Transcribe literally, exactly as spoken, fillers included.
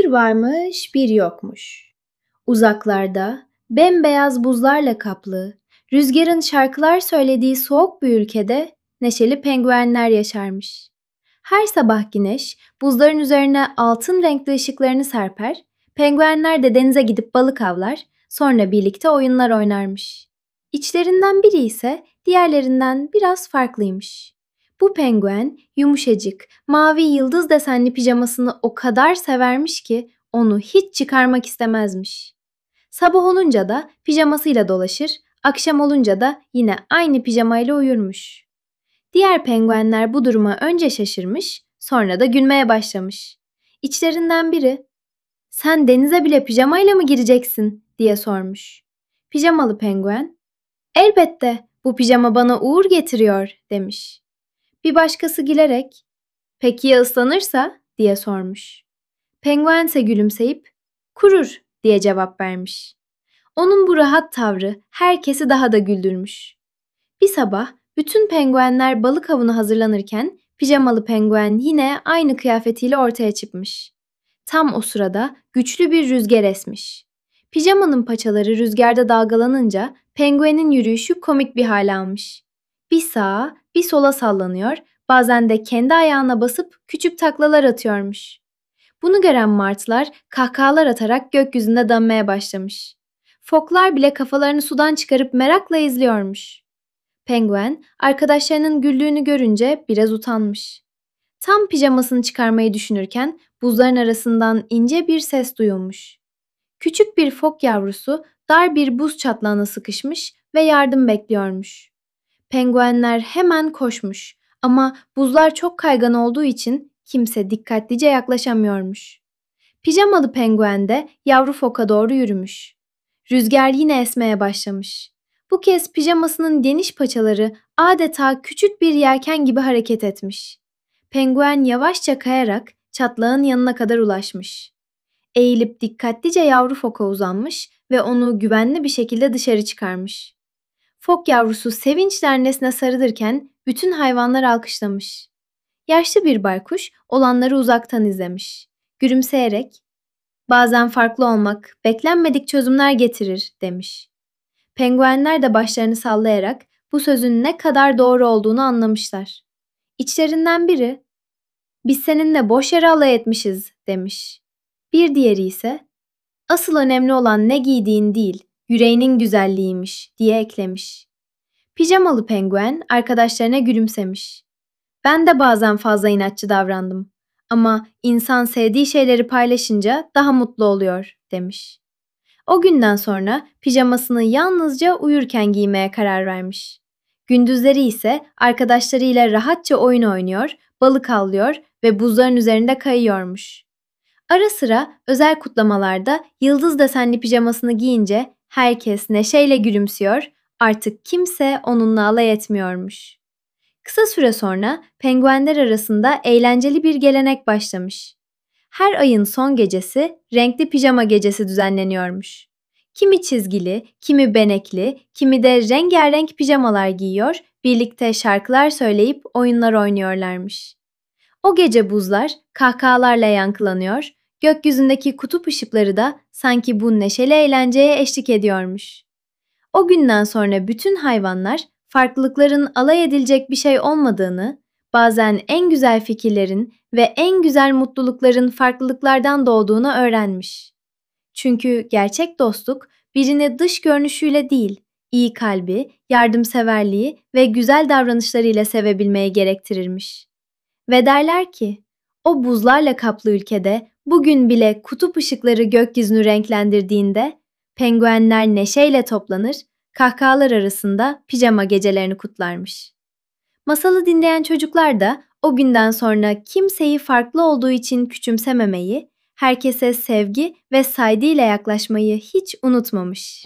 Bir varmış, bir yokmuş. Uzaklarda, bembeyaz buzlarla kaplı, rüzgarın şarkılar söylediği soğuk bir ülkede neşeli penguenler yaşarmış. Her sabah güneş buzların üzerine altın renkli ışıklarını serper, penguenler de denize gidip balık avlar, sonra birlikte oyunlar oynarmış. İçlerinden biri ise diğerlerinden biraz farklıymış. Bu penguen yumuşacık, mavi yıldız desenli pijamasını o kadar severmiş ki onu hiç çıkarmak istemezmiş. Sabah olunca da pijamasıyla dolaşır, akşam olunca da yine aynı pijamayla uyurmuş. Diğer penguenler bu duruma önce şaşırmış, sonra da gülmeye başlamış. İçlerinden biri, "Sen denize bile pijamayla mı gireceksin?" diye sormuş. Pijamalı penguen, "Elbette, bu pijama bana uğur getiriyor." demiş. Bir başkası gülerek, "Peki ya ıslanırsa?" diye sormuş. Penguense gülümseyip, "Kurur." diye cevap vermiş. Onun bu rahat tavrı herkesi daha da güldürmüş. Bir sabah bütün penguenler balık avına hazırlanırken pijamalı penguen yine aynı kıyafetiyle ortaya çıkmış. Tam o sırada güçlü bir rüzgar esmiş. Pijamanın paçaları rüzgarda dalgalanınca penguenin yürüyüşü komik bir hal almış. Bir sağa, bir sola sallanıyor, bazen de kendi ayağına basıp küçük taklalar atıyormuş. Bunu gören martılar kahkahalar atarak gökyüzünde dönmeye başlamış. Foklar bile kafalarını sudan çıkarıp merakla izliyormuş. Penguen arkadaşlarının güldüğünü görünce biraz utanmış. Tam pijamasını çıkarmayı düşünürken buzların arasından ince bir ses duyulmuş. Küçük bir fok yavrusu dar bir buz çatlağına sıkışmış ve yardım bekliyormuş. Penguenler hemen koşmuş ama buzlar çok kaygan olduğu için kimse dikkatlice yaklaşamıyormuş. Pijamalı penguen de yavru foka doğru yürümüş. Rüzgar yine esmeye başlamış. Bu kez pijamasının geniş paçaları adeta küçük bir yelken gibi hareket etmiş. Penguen yavaşça kayarak çatlağın yanına kadar ulaşmış. Eğilip dikkatlice yavru foka uzanmış ve onu güvenli bir şekilde dışarı çıkarmış. Fok yavrusu sevinçle annesine sarılırken bütün hayvanlar alkışlamış. Yaşlı bir baykuş olanları uzaktan izlemiş. Gülümseyerek, "Bazen farklı olmak beklenmedik çözümler getirir." demiş. Penguenler de başlarını sallayarak bu sözün ne kadar doğru olduğunu anlamışlar. İçlerinden biri, "Biz seninle boş yere alay etmişiz." demiş. Bir diğeri ise, "Asıl önemli olan ne giydiğin değil, yüreğinin güzelliğiymiş." diye eklemiş. Pijamalı penguen arkadaşlarına gülümsemiş. "Ben de bazen fazla inatçı davrandım. Ama insan sevdiği şeyleri paylaşınca daha mutlu oluyor." demiş. O günden sonra pijamasını yalnızca uyurken giymeye karar vermiş. Gündüzleri ise arkadaşlarıyla rahatça oyun oynuyor, balık avlıyor ve buzların üzerinde kayıyormuş. Ara sıra özel kutlamalarda yıldız desenli pijamasını giyince herkes neşeyle gülümsüyor, artık kimse onunla alay etmiyormuş. Kısa süre sonra penguenler arasında eğlenceli bir gelenek başlamış. Her ayın son gecesi renkli pijama gecesi düzenleniyormuş. Kimi çizgili, kimi benekli, kimi de rengarenk pijamalar giyiyor, birlikte şarkılar söyleyip oyunlar oynuyorlarmış. O gece buzlar kahkahalarla yankılanıyor, gökyüzündeki kutup ışıkları da sanki bu neşeli eğlenceye eşlik ediyormuş. O günden sonra bütün hayvanlar farklılıkların alay edilecek bir şey olmadığını, bazen en güzel fikirlerin ve en güzel mutlulukların farklılıklardan doğduğunu öğrenmiş. Çünkü gerçek dostluk birini dış görünüşüyle değil, iyi kalbi, yardımseverliği ve güzel davranışlarıyla sevebilmeyi gerektirirmiş. Ve derler ki, o buzlarla kaplı ülkede bugün bile kutup ışıkları gökyüzünü renklendirdiğinde penguenler neşeyle toplanır, kahkahalar arasında pijama gecelerini kutlarmış. Masalı dinleyen çocuklar da o günden sonra kimseyi farklı olduğu için küçümsememeyi, herkese sevgi ve saygıyla yaklaşmayı hiç unutmamış.